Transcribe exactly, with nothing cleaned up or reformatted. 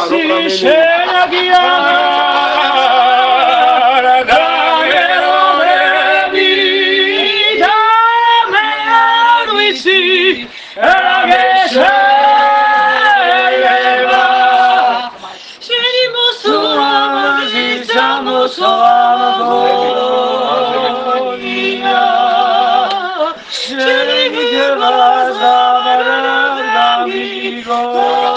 si scena chiamare davvero me vita me lui si era che scegeva si dimostrava si siamo solo via se che vas a vedere amico